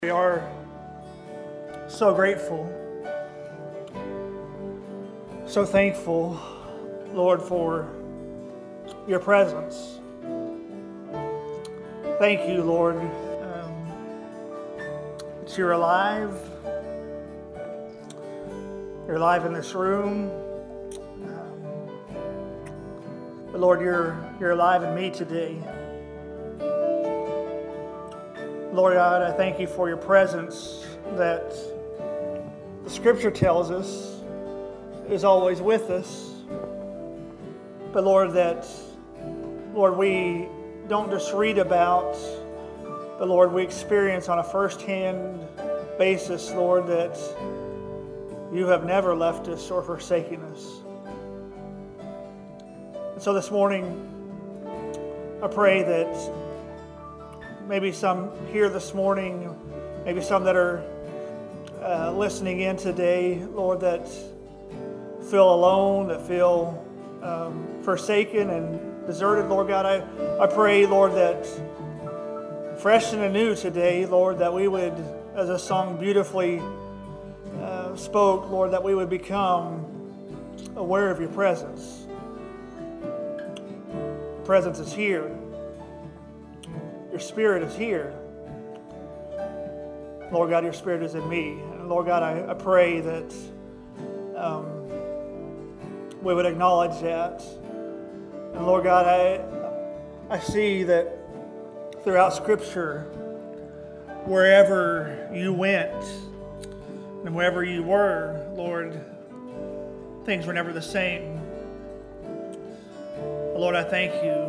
We are so grateful, so thankful, Lord, for your presence. Thank you, Lord, that you're alive. You're alive in this room. But Lord, you're alive in me today. Lord God, I thank you for your presence that the Scripture tells us is always with us. But Lord, we don't just read about, but Lord, we experience on a first-hand basis, Lord, that you have never left us or forsaken us. And so this morning, I pray that maybe some here this morning, maybe some that are listening in today, Lord, that feel alone, that feel forsaken and deserted, Lord God, I pray, Lord, that fresh and anew today, Lord, that we would, as a song beautifully spoke, Lord, that we would become aware of your presence. Your presence is here. Your Spirit is here. Lord God, your Spirit is in me. And Lord God, I pray that we would acknowledge that. And Lord God, I see that throughout Scripture, wherever you went and wherever you were, Lord, things were never the same. Lord, I thank you.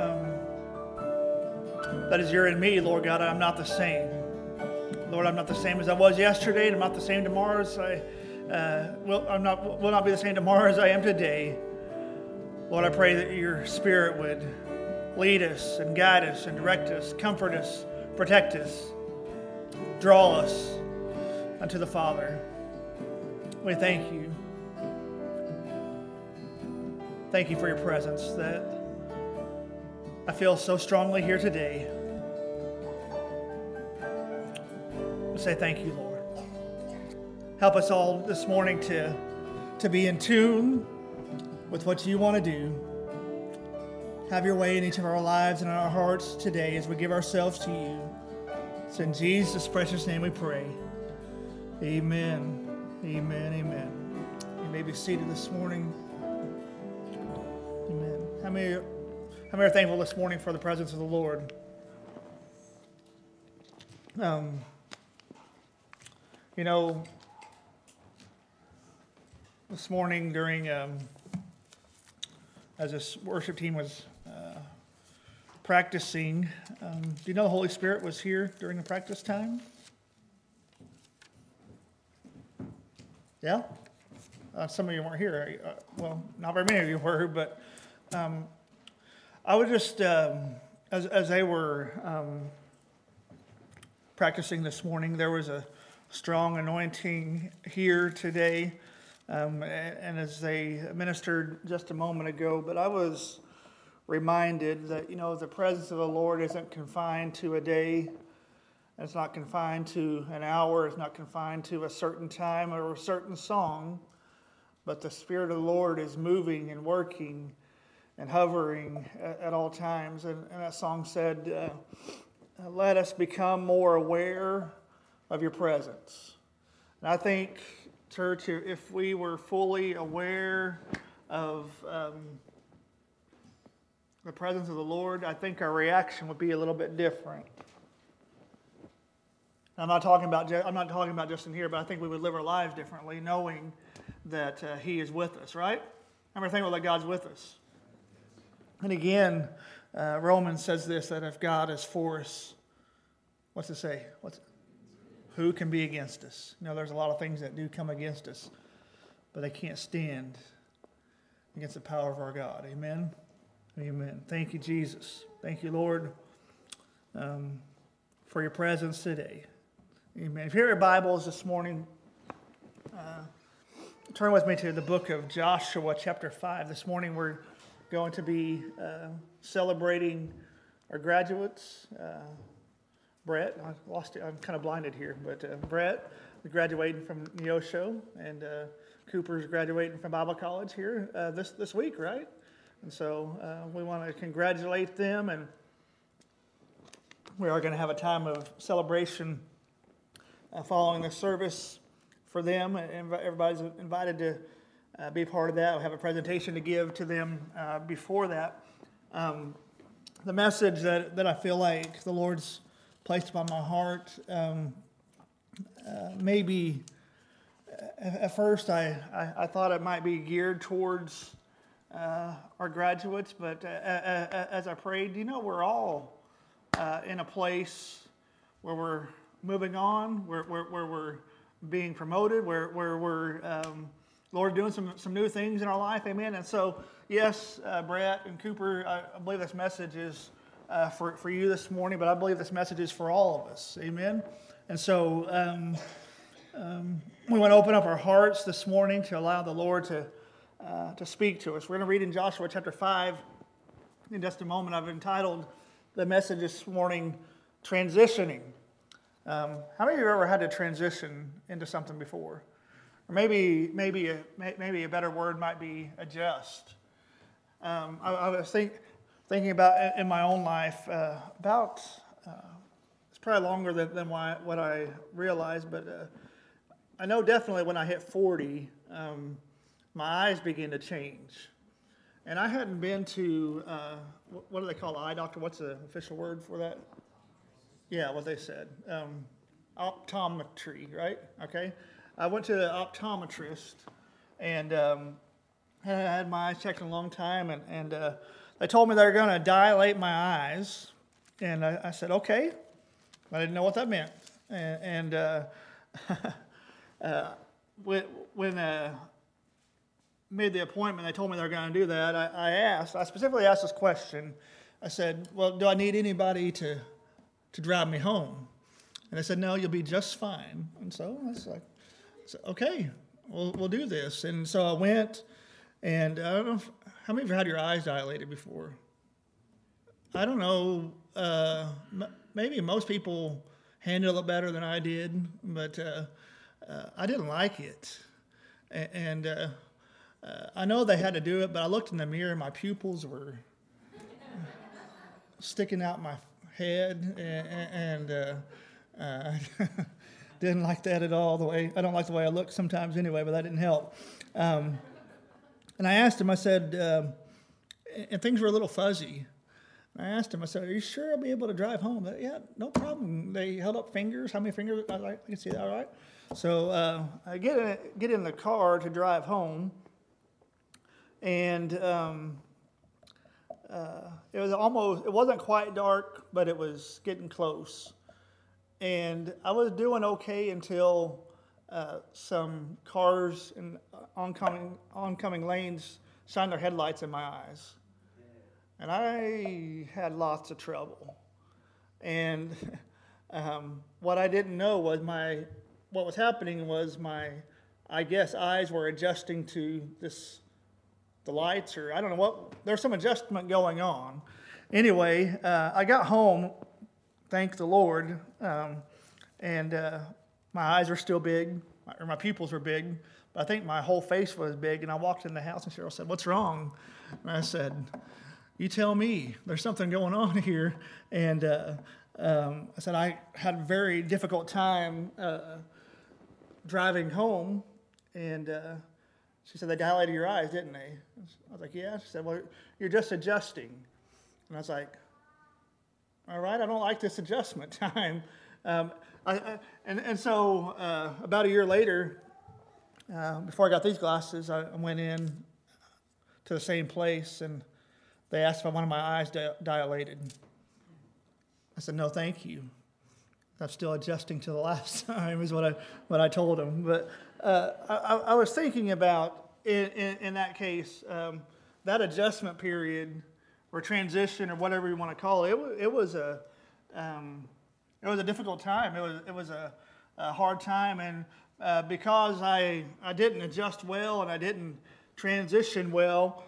That as you're in me, Lord God, I'm not the same. Lord, I'm not the same as I was yesterday, and I'm not the same tomorrow as will not be the same tomorrow as I am today. Lord, I pray that your Spirit would lead us and guide us and direct us, comfort us, protect us, draw us unto the Father. We thank you. Thank you for your presence that I feel so strongly here today. Say thank you, Lord. Help us all this morning to be in tune with what you want to do. Have your way in each of our lives and in our hearts today as we give ourselves to you. It's in Jesus' precious name we pray. Amen. Amen. Amen. You may be seated this morning. Amen. How many are thankful this morning for the presence of the Lord? You know, this morning during, as this worship team was practicing, do you know the Holy Spirit was here during the practice time? Yeah? Some of you weren't here. Well, not very many of you were, but I would just, as they were practicing this morning, there was a strong anointing here today, and as they ministered just a moment ago, but I was reminded that, you know, the presence of the Lord isn't confined to a day, it's not confined to an hour, it's not confined to a certain time or a certain song, but the Spirit of the Lord is moving and working and hovering at all times, and that song said, let us become more aware of your presence. And I think, church, if we were fully aware of the presence of the Lord, I think our reaction would be a little bit different. I'm not talking about just in here, but I think we would live our lives differently, knowing that He is with us. Right? Remember, think about that God's with us. And again, Romans says this: that if God is for us, what's it say? Who can be against us? You know, there's a lot of things that do come against us, but they can't stand against the power of our God. Amen? Amen. Thank you, Jesus. Thank you, Lord, for your presence today. Amen. If you have your Bibles this morning, turn with me to the book of Joshua, chapter 5. This morning we're going to be celebrating our graduates, Brett. I lost it. I'm kind of blinded here, but Brett is graduating from Neosho, and Cooper's graduating from Bible College here this week, right? And so we want to congratulate them, and we are going to have a time of celebration following the service for them. Everybody's invited to be part of that. We'll have a presentation to give to them before that. The message that I feel like the Lord's placed upon my heart, maybe at first I thought it might be geared towards our graduates, but as I prayed, we're all in a place where we're moving on, where we're being promoted, where we're Lord doing some new things in our life, amen. And so, yes, Brett and Cooper, I believe this message is for you this morning, but I believe this message is for all of us, amen. And so we want to open up our hearts this morning to allow the Lord to speak to us. We're going to read in Joshua chapter 5 in just a moment. I've entitled the message this morning, Transitioning. How many of you have ever had to transition into something before? Or maybe a better word might be adjust. I was thinking about in my own life it's probably longer than what I realized, but I know definitely when I hit 40, my eyes begin to change. And I hadn't been to, what do they call eye doctor? What's the official word for that? Yeah, what they said. Optometry, right? Okay. I went to the optometrist and had my eyes checked in a long time. And they told me they were going to dilate my eyes. And I said, okay. I didn't know what that meant. And when made the appointment, they told me they were going to do that. I specifically asked this question. I said, well, do I need anybody to drive me home? And they said, no, you'll be just fine. And so I was like, okay, we'll do this. And so I went, and I don't know how many of you had your eyes dilated before? I don't know. Maybe most people handled it better than I did, but I didn't like it. And I know they had to do it, but I looked in the mirror, and my pupils were sticking out my head, and didn't like that at all. I don't like the way I look sometimes anyway, but that didn't help. And I asked him, I said, and things were a little fuzzy. I asked him, I said, are you sure I'll be able to drive home? Yeah, no problem. They held up fingers. How many fingers? I was like, I can see that, all right. So I get in the car to drive home, and it wasn't quite dark, but it was getting close. And I was doing okay until some cars in oncoming lanes shined their headlights in my eyes. And I had lots of trouble. And what I didn't know was what was happening was I guess, eyes were adjusting to the lights, or I don't know what. There's some adjustment going on. Anyway, I got home, thank the Lord, and my eyes were still big, or my pupils were big, but I think my whole face was big. And I walked in the house, and Cheryl said, "What's wrong?" And I said, "You tell me. There's something going on here." And I said I had a very difficult time driving home, and she said, "They dilated your eyes, didn't they?" I was like, "Yeah." She said, "Well, you're just adjusting." And I was like, "All right, I don't like this adjustment time." So about a year later, before I got these glasses, I went in to the same place, and they asked if I wanted my eyes dilated. I said, "No, thank you. I'm still adjusting to the last time," is what I told them. But I was thinking about, in that case, that adjustment period or transition or whatever you want to call it. It was a difficult time. It was a hard time, and because I didn't adjust well and I didn't transition well,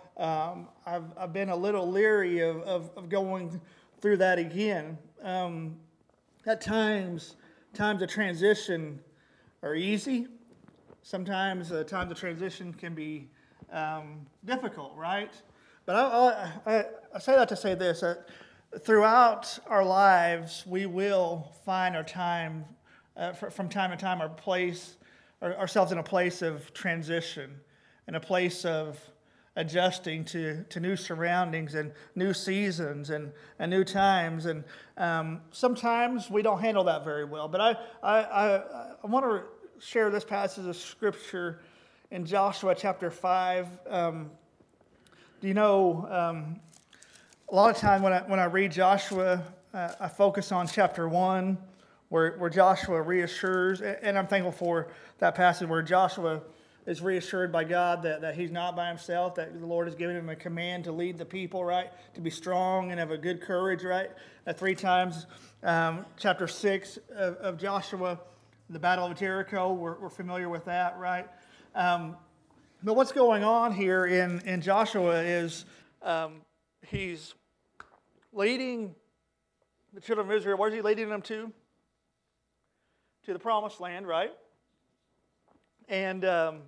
I've been a little leery of going through that again. At times of transition are easy. Sometimes times of transition can be difficult, right? But I say that to say this, that throughout our lives, we will find our time, from time to time, ourselves in a place of transition, in a place of adjusting to new surroundings and new seasons and new times. And sometimes we don't handle that very well. But I want to share this passage of Scripture in Joshua chapter 5. Do you know, a lot of time when I read Joshua, I focus on chapter 1, where Joshua reassures, and I'm thankful for that passage where Joshua is reassured by God that he's not by himself, that the Lord has given him a command to lead the people, right? To be strong and have a good courage, right? 3 times, chapter 6 of Joshua, the Battle of Jericho, we're familiar with that, right? But what's going on here in Joshua is he's leading the children of Israel. Where's he leading them to? To the promised land, right? And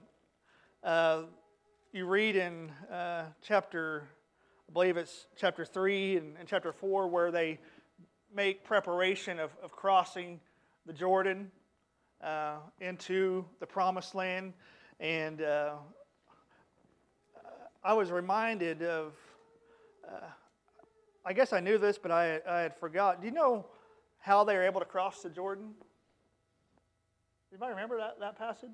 you read in chapter, I believe it's chapter 3 and chapter 4, where they make preparation of crossing the Jordan into the promised land. And I was reminded of, I guess I knew this, but I had forgot. Do you know how they were able to cross the Jordan? Anybody remember that passage?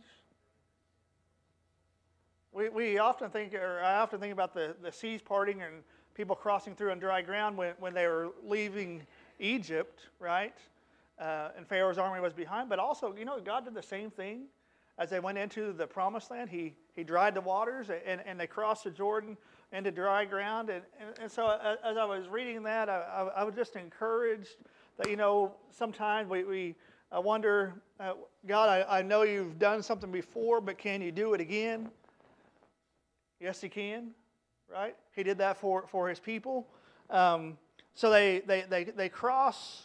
We often think, or I often think about the seas parting and people crossing through on dry ground when they were leaving Egypt, right? And Pharaoh's army was behind. But also, God did the same thing as they went into the promised land. He dried the waters and they crossed the Jordan into dry ground. And so as I was reading that, I was just encouraged that, sometimes I wonder, God, I know you've done something before, but can you do it again? Yes, he can, right? He did that for his people. So they cross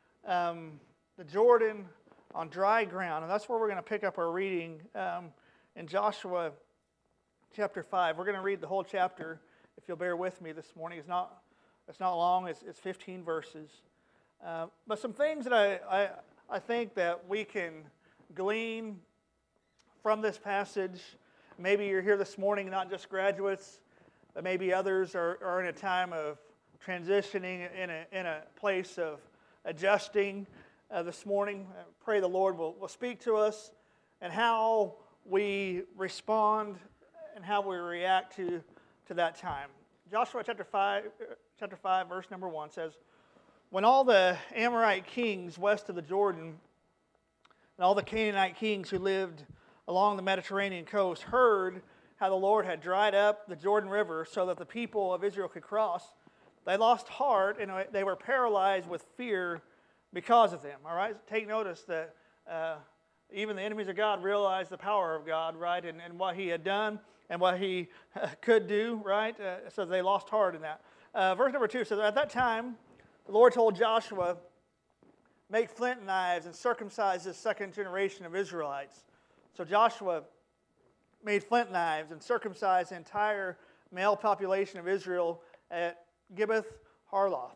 the Jordan on dry ground, and that's where we're going to pick up our reading in Joshua chapter 5. We're going to read the whole chapter, if you'll bear with me this morning. It's not long. It's 15 verses. But some things that I think that we can glean from this passage. Maybe you're here this morning, not just graduates, but maybe others are in a time of transitioning, in a place of adjusting this morning. I pray the Lord will speak to us and how we respond and how we react to that time. Joshua chapter 5, verse number 1 says, "When all the Amorite kings west of the Jordan and all the Canaanite kings who lived along the Mediterranean coast heard how the Lord had dried up the Jordan River so that the people of Israel could cross, they lost heart and they were paralyzed with fear because of them." All right? Take notice that even the enemies of God realized the power of God, right? And what he had done and what he could do, right? So they lost heart in that. Verse number 2 says, "At that time, the Lord told Joshua, 'Make flint knives and circumcise this second generation of Israelites.' So Joshua made flint knives and circumcised the entire male population of Israel at Gibeath Harloth."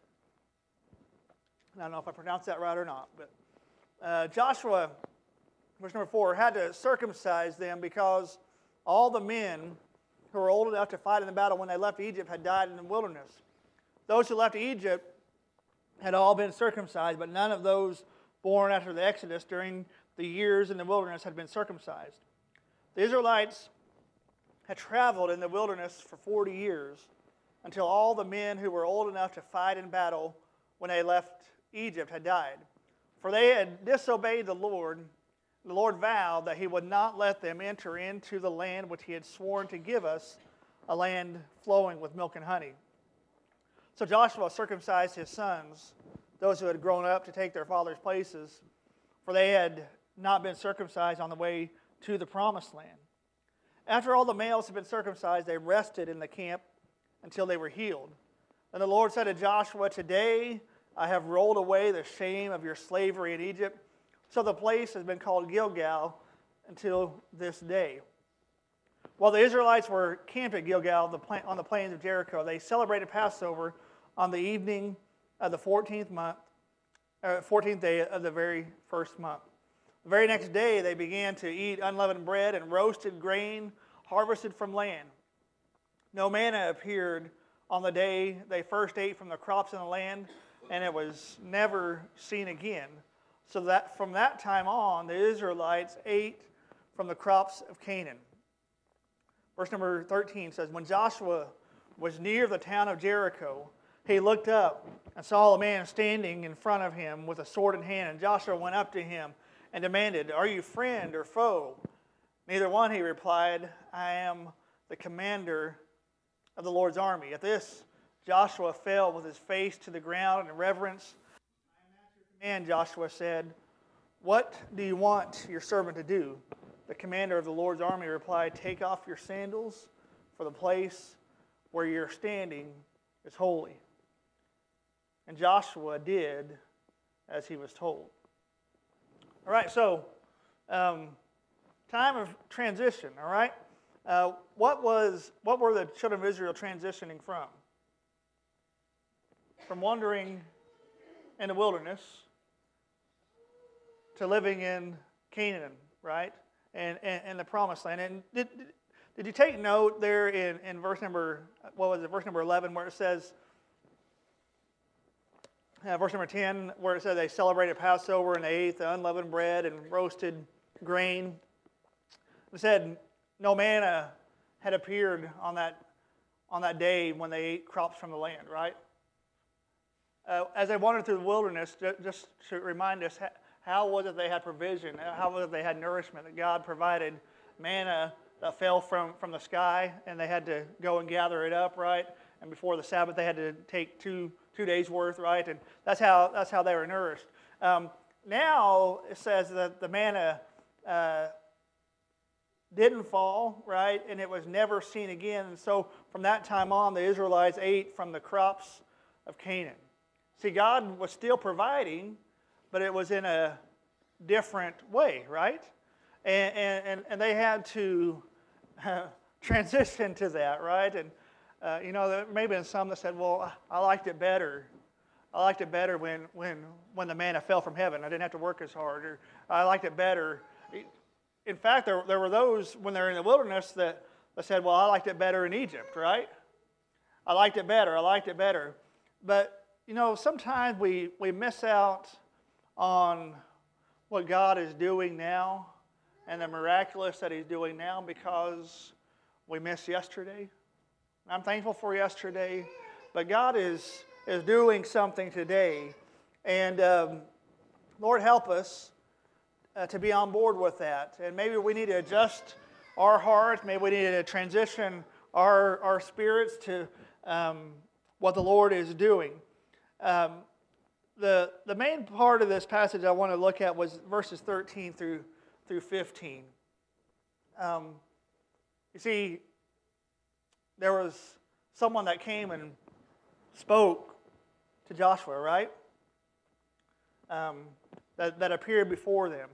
I don't know if I pronounced that right or not, but Joshua, verse number 4, had to circumcise them because all the men who were old enough to fight in the battle when they left Egypt had died in the wilderness. Those who left Egypt had all been circumcised, but none of those born after the Exodus during the years in the wilderness had been circumcised. The Israelites had traveled in the wilderness for 40 years until all the men who were old enough to fight in battle when they left Egypt had died. For they had disobeyed the Lord. The Lord vowed that he would not let them enter into the land which he had sworn to give us, a land flowing with milk and honey. So Joshua circumcised his sons, those who had grown up to take their father's places, for they had not been circumcised on the way to the promised land. After all the males had been circumcised, they rested in the camp until they were healed. And the Lord said to Joshua, "Today I have rolled away the shame of your slavery in Egypt. So the place has been called Gilgal until this day. While the Israelites were camped at Gilgal on the plains of Jericho, they celebrated Passover on the evening of the 14th day of the very first month. The very next day, they began to eat unleavened bread and roasted grain harvested from land. No manna appeared on the day they first ate from the crops in the land, and it was never seen again. So that from that time on, the Israelites ate from the crops of Canaan. Verse number 13 says, when Joshua was near the town of Jericho, he looked up and saw a man standing in front of him with a sword in hand. And Joshua went up to him and demanded, are you friend or foe? Neither one, he replied, I am the commander of the Lord's army. At this, Joshua fell with his face to the ground in reverence. I am at your command, Joshua said. What do you want your servant to do? The commander of the Lord's army replied, take off your sandals, for the place where you're standing is holy. And Joshua did as he was told. All right, so time of transition, all right? What were the children of Israel transitioning from? From wandering in the wilderness to living in Canaan, right? And the promised land. And did you take note there in verse number, verse number 11, where it says, verse number 10, where it says they celebrated Passover and they ate the unleavened bread and roasted grain. It said no manna had appeared on that day when they ate crops from the land, right? As they wandered through the wilderness, just to remind us, how was it they had provision? How was it they had nourishment? That God provided manna that fell from the sky, and they had to go and gather it up, right? And before the Sabbath, they had to take two days' worth, right? And that's how they were nourished. Now it says that the manna didn't fall, right? And it was never seen again. And so from that time on, the Israelites ate from the crops of Canaan. See, God was still providing, but it was in a different way, right? And they had to transition to that, right? And there may have been some that said, well, I liked it better. I liked it better when the manna fell from heaven. I didn't have to work as hard. Or I liked it better. In fact, there were those when they were in the wilderness that said, well, I liked it better in Egypt, right? I liked it better. But, sometimes we miss out on what God is doing now and the miraculous that He's doing now because we missed yesterday. I'm thankful for yesterday, but God is doing something today. And Lord, help us to be on board with that. And maybe we need to adjust our hearts. Maybe we need to transition our spirits to what the Lord is doing. The main part of this passage I want to look at was verses 13 through 15. You see, there was someone that came and spoke to Joshua, right? That appeared before them.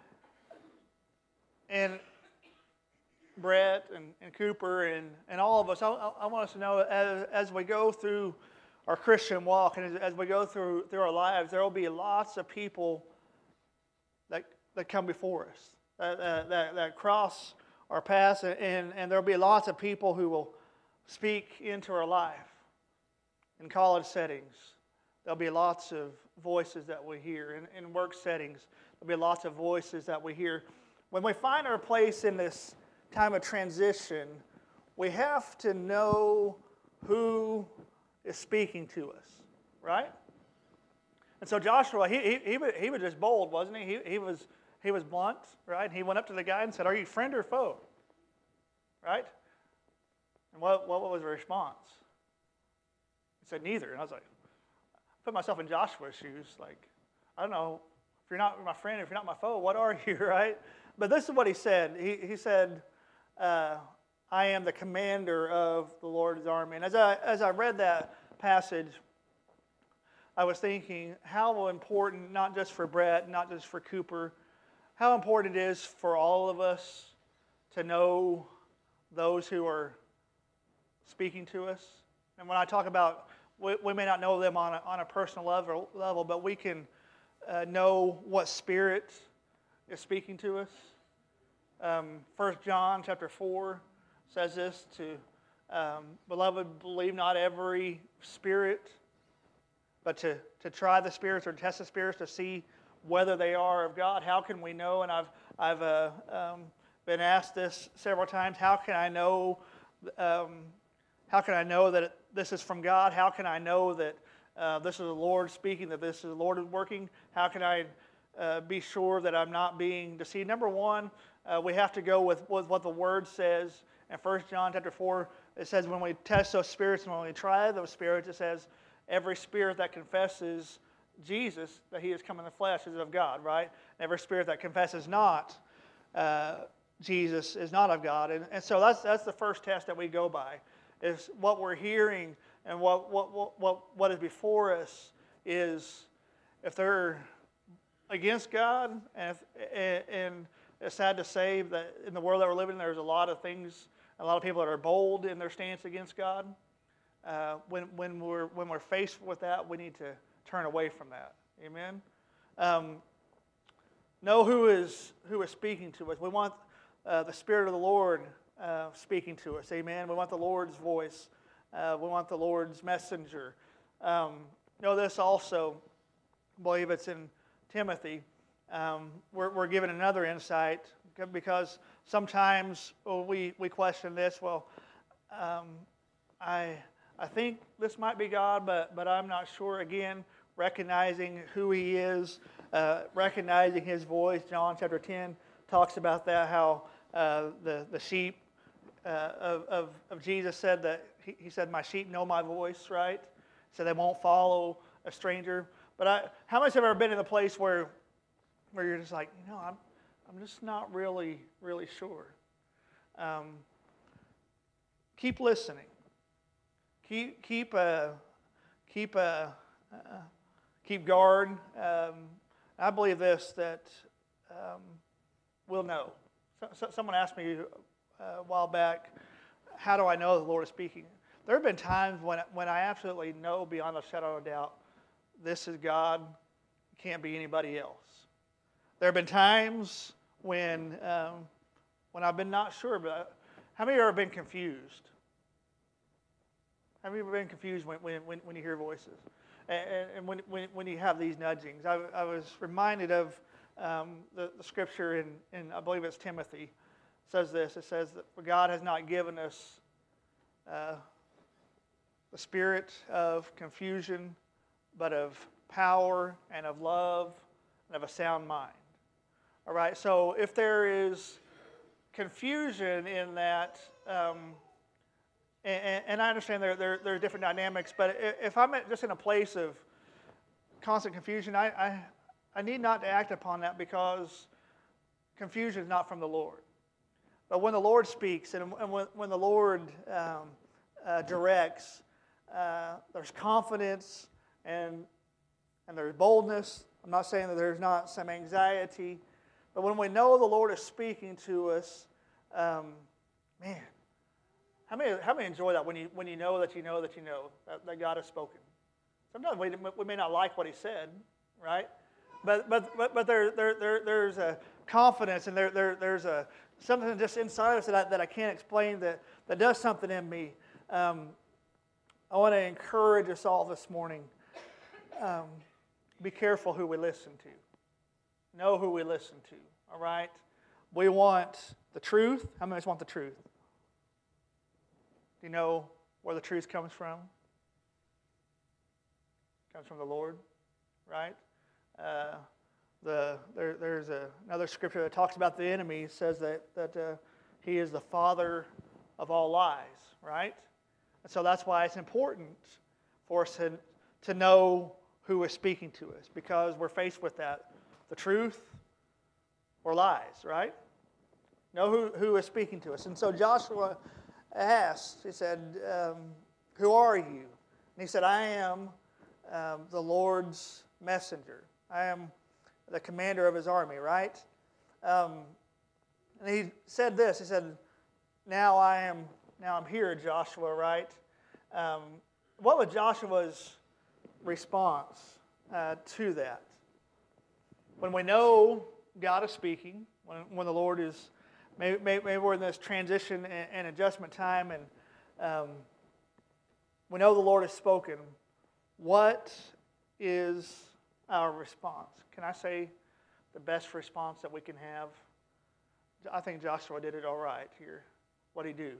And Brett and Cooper and all of us, I want us to know as we go through our Christian walk and as we go through our lives, there will be lots of people that come before us, that cross our paths, and there will be lots of people who will speak into our life. In college settings, there'll be lots of voices that we hear. In work settings, there'll be lots of voices that we hear. When we find our place in this time of transition, we have to know who is speaking to us, right? And so Joshua, he was just bold, wasn't he? He was blunt, right? He went up to the guy and said, "Are you friend or foe?" Right? And what was the response? He said, "Neither." And I was like, put myself in Joshua's shoes. Like, I don't know, if you're not my friend, if you're not my foe, what are you, right? But this is what he said. He said, I am the commander of the Lord's army. And as I read that passage, I was thinking how important, not just for Brett, not just for Cooper, how important it is for all of us to know those who are speaking to us. And when I talk about, we may not know them on a personal level, but we can know what spirit is speaking to us. 1 John chapter 4 says this to, beloved, believe not every spirit, but to try the spirits or test the spirits to see whether they are of God. How can we know? And I've been asked this several times. How can I know? How can I know that this is from God? How can I know that this is the Lord speaking? That this is the Lord working? How can I be sure that I'm not being deceived? Number one, we have to go with what the Word says. In 1 John chapter 4, it says when we test those spirits and when we try those spirits, it says every spirit that confesses Jesus, that he has come in the flesh, is of God, right? And every spirit that confesses not Jesus is not of God. And so that's the first test that we go by, is what we're hearing and what is before us is if they're against God, and it's sad to say that in the world that we're living in, there's a lot of things, a lot of people that are bold in their stance against God. When we're faced with that, we need to turn away from that. Amen. Know who is speaking to us. We want the Spirit of the Lord speaking to us. Amen. We want the Lord's voice. We want the Lord's messenger. Know this also. I believe it's in Timothy. We're given another insight because sometimes we question this. Well, I think this might be God, but I'm not sure. Again, recognizing who he is, recognizing his voice. John chapter 10 talks about that, how the sheep of Jesus said that, he said, my sheep know my voice, right? So they won't follow a stranger. But how much have I ever been in a place where you're just like, I'm just not really sure. Keep listening. Keep guard. I believe this, that we'll know. Someone asked me a while back, how do I know the Lord is speaking? There have been times when I absolutely know beyond a shadow of a doubt, this is God, it can't be anybody else. There have been times when I've been not sure, but how many of you have ever been confused? Have you ever been confused when you hear voices? And when you have these nudgings? I was reminded of the scripture in, I believe it's Timothy. It says this. It says that God has not given us the spirit of confusion, but of power and of love and of a sound mind. All right, so if there is confusion in that, and I understand there are different dynamics, but if I'm just in a place of constant confusion, I need not to act upon that because confusion is not from the Lord. But when the Lord speaks and when the Lord directs, there's confidence and there's boldness. I'm not saying that there's not some anxiety, but when we know the Lord is speaking to us, man, how many enjoy that when you know that that God has spoken? Sometimes we may not like what He said, right? But there's a confidence and there's a something just inside us that I can't explain that does something in me. I want to encourage us all this morning. Be careful who we listen to. Know who we listen to. All right? We want the truth. How many of us want the truth? Do you know where the truth comes from? It comes from the Lord, right? There's another scripture that talks about the enemy. It says that he is the father of all lies, right? And so that's why it's important for us to know who is speaking to us, because we're faced with that, the truth or lies, right? Know who is speaking to us. And so Joshua asked, he said, who are you? And he said, I am the Lord's messenger. I am the commander of his army, right? And he said this. He said, now I'm here, Joshua, right? What was Joshua's response to that? When we know God is speaking, when the Lord is, maybe we're in this transition and adjustment time, and we know the Lord has spoken, what is our response? Can I say the best response that we can have? I think Joshua did it all right here. What did he do?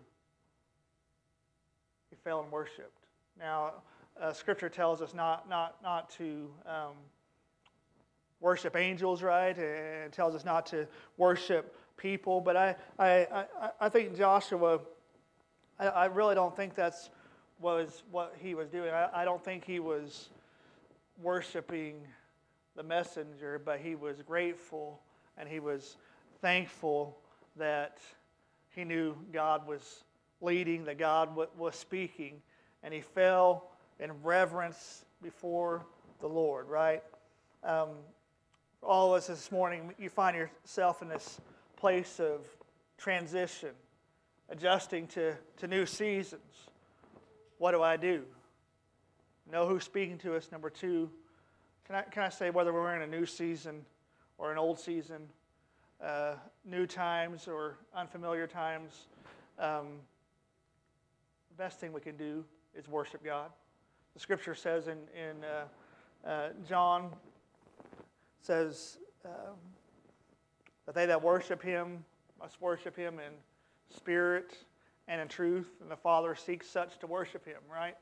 He fell and worshipped. Now, Scripture tells us not to worship angels, right? It tells us not to worship people. But I think Joshua, I really don't think was what he was doing. I don't think he was worshiping the messenger, but he was grateful and he was thankful that he knew God was leading, that God was speaking, and he fell in reverence before the Lord, right? All of us this morning, you find yourself in this place of transition, adjusting to new seasons. What do I do? Know who's speaking to us. Number two, can I say whether we're in a new season or an old season, new times or unfamiliar times, the best thing we can do is worship God. The Scripture says in John, says that they that worship Him must worship Him in spirit and in truth, and the Father seeks such to worship Him, right?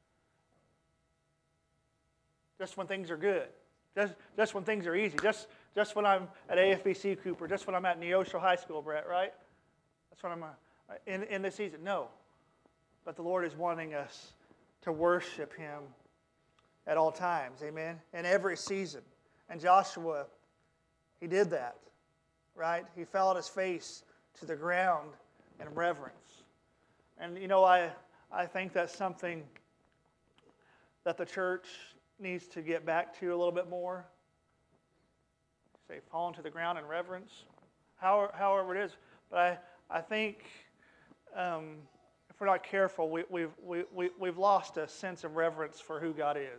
Just when things are good. Just when things are easy. Just when I'm at AFBC Cooper. Just when I'm at Neosho High School, Brett, right? That's when I'm in this season. No. But the Lord is wanting us to worship Him at all times. Amen? In every season. And Joshua, he did that. Right? He fell on his face to the ground in reverence. And you know, I think that's something that the church needs to get back to a little bit more. Say, falling to the ground in reverence, however it is. But I think if we're not careful, we've lost a sense of reverence for who God is.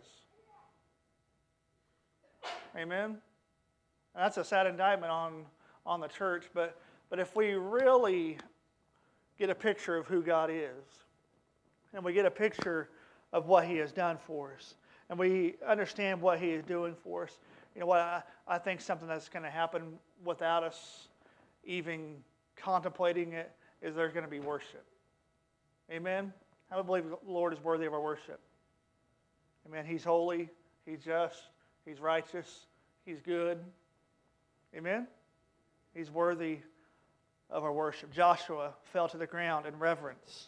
Amen? And that's a sad indictment on the church. But if we really get a picture of who God is, and we get a picture of what He has done for us, and we understand what He is doing for us, you know what, I think something that's going to happen without us even contemplating it is there's going to be worship. Amen? I would believe the Lord is worthy of our worship. Amen? He's holy, He's just, He's righteous, He's good. Amen? He's worthy of our worship. Joshua fell to the ground in reverence.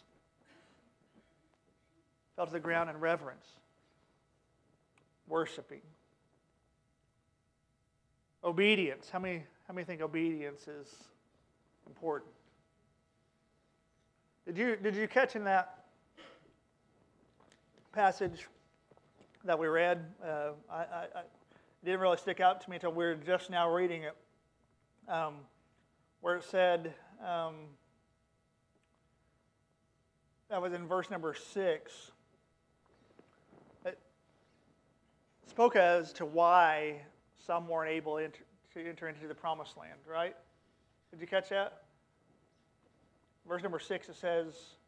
Fell to the ground in reverence. Worshiping. Obedience. How many think obedience is important? Did you catch in that passage that we read? It didn't really stick out to me until we were just now reading it, where it said, that was in verse number 6. It spoke as to why some weren't able to enter into the promised land, right? Did you catch that? Verse number 6, it says,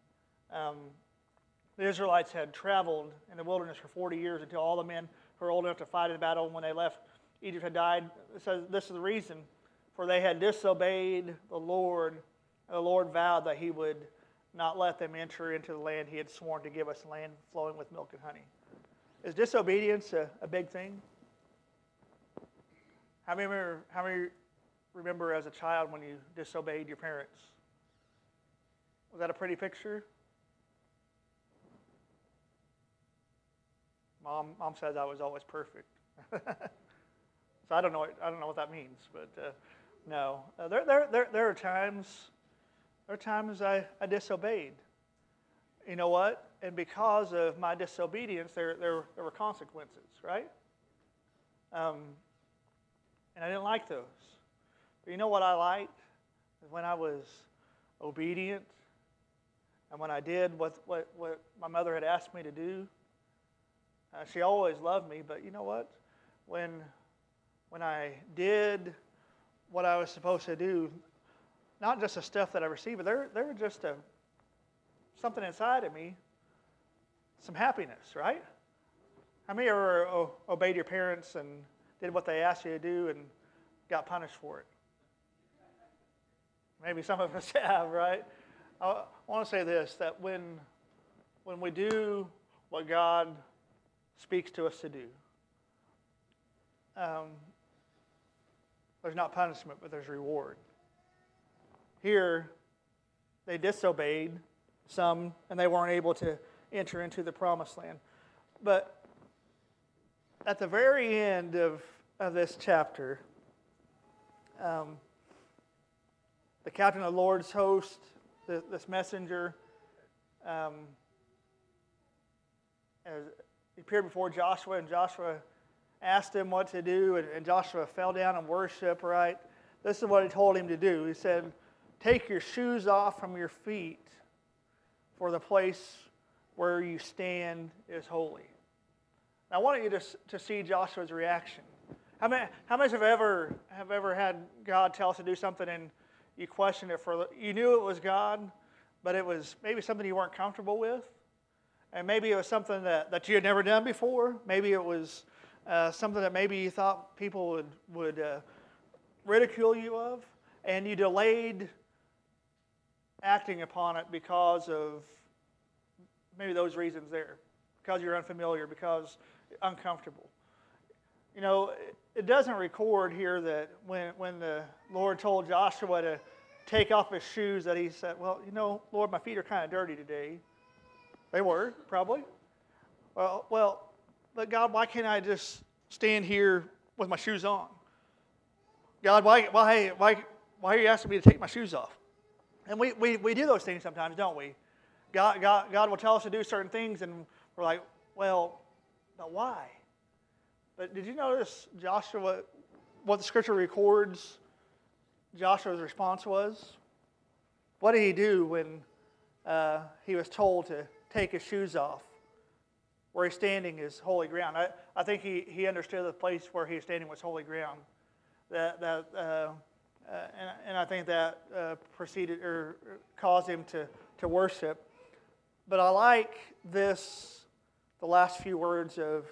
the Israelites had traveled in the wilderness for 40 years until all the men who were old enough to fight in battle when they left Egypt had died. It says this is the reason, for they had disobeyed the Lord, and the Lord vowed that He would not let them enter into the land He had sworn to give us, land flowing with milk and honey. Is disobedience a big thing? How many remember as a child when you disobeyed your parents? Was that a pretty picture? Mom says I was always perfect. So I don't know what that means, but no. There are times I disobeyed. You know what? and because of my disobedience, there were consequences, right? And I didn't like those. But you know what I liked? When I was obedient and when I did what my mother had asked me to do. She always loved me, but you know what? When I did what I was supposed to do, not just the stuff that I received, but there was just something inside of me, some happiness, right? How many ever obeyed your parents and did what they asked you to do and got punished for it? Maybe some of us have, right? I want to say this, that when we do what God speaks to us to do, there's not punishment, but there's reward. Here, they disobeyed some, and they weren't able to enter into the promised land. But at the very end of this chapter, the captain of the Lord's host, this messenger, as he appeared before Joshua, and Joshua asked him what to do, and Joshua fell down and worshiped, right? This is what he told him to do. He said, take your shoes off from your feet, for the place where you stand is holy. Now, I want you to see Joshua's reaction. How many have ever had God tell us to do something and you questioned it you knew it was God, but it was maybe something you weren't comfortable with? And maybe it was something that you had never done before. Maybe it was something that maybe you thought people would ridicule you of, and you delayed acting upon it because of maybe those reasons there, because you're unfamiliar, because uncomfortable. You know, it doesn't record here that when the Lord told Joshua to take off his shoes that he said, well, you know, Lord, my feet are kind of dirty today. They were, probably. Well, but God, why can't I just stand here with my shoes on? God, why are you asking me to take my shoes off? And we do those things sometimes, don't we? God will tell us to do certain things, and we're like, well, but why? But did you notice Joshua, what the scripture records Joshua's response was? What did he do when he was told to take his shoes off? Where he's standing is holy ground. I think he understood the place where he was standing was holy ground. And I think that proceeded or caused him to worship. But I like the last few words of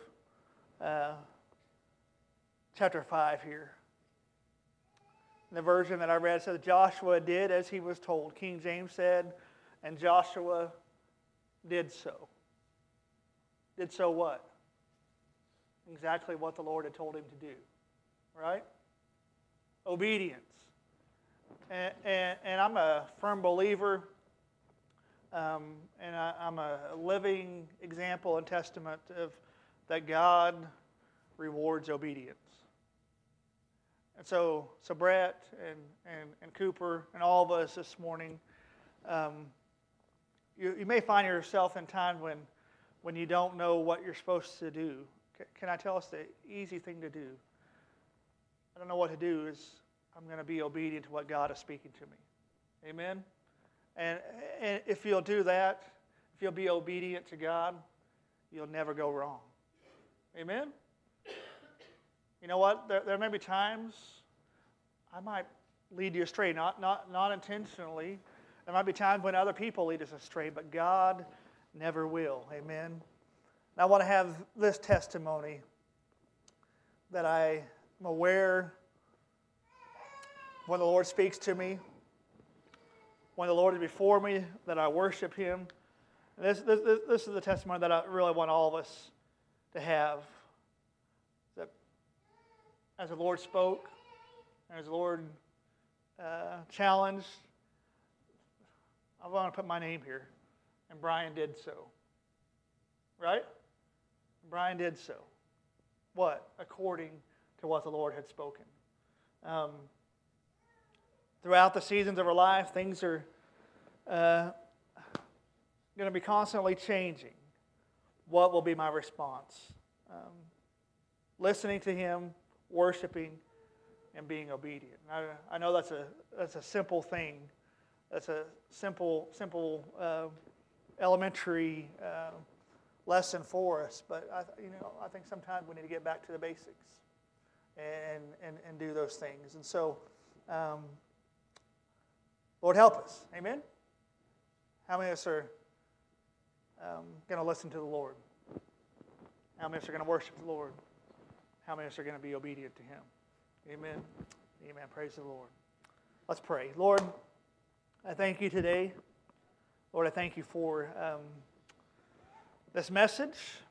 chapter 5 here. In the version that I read, it says, Joshua did as he was told. King James said, and Joshua did so. Did so what? Exactly what the Lord had told him to do. Right? Obedience. And I'm a firm believer, and I'm a living example and testament of that God rewards obedience. And so Brett and Cooper and all of us this morning, you may find yourself in times when you don't know what you're supposed to do. Can I tell us the easy thing to do? I don't know what to do is I'm going to be obedient to what God is speaking to me. Amen? And if you'll do that, if you'll be obedient to God, you'll never go wrong. Amen? You know what? There may be times I might lead you astray, not intentionally. There might be times when other people lead us astray, but God never will. Amen? And I want to have this testimony that I am aware when the Lord speaks to me, when the Lord is before me, that I worship Him. And this is the testimony that I really want all of us to have. That as the Lord spoke, as the Lord challenged, I want to put my name here. And Brian did so. Right? Brian did so. What? According to what the Lord had spoken. Throughout the seasons of our life, things are going to be constantly changing. What will be my response? Listening to Him, worshiping, and being obedient. I know that's a simple thing. That's a simple elementary lesson for us. But I think sometimes we need to get back to the basics and do those things. And so, Lord, help us. Amen. How many of us are going to listen to the Lord? How many of us are going to worship the Lord? How many of us are going to be obedient to Him? Amen. Amen. Praise the Lord. Let's pray. Lord, I thank You today. Lord, I thank You for this message.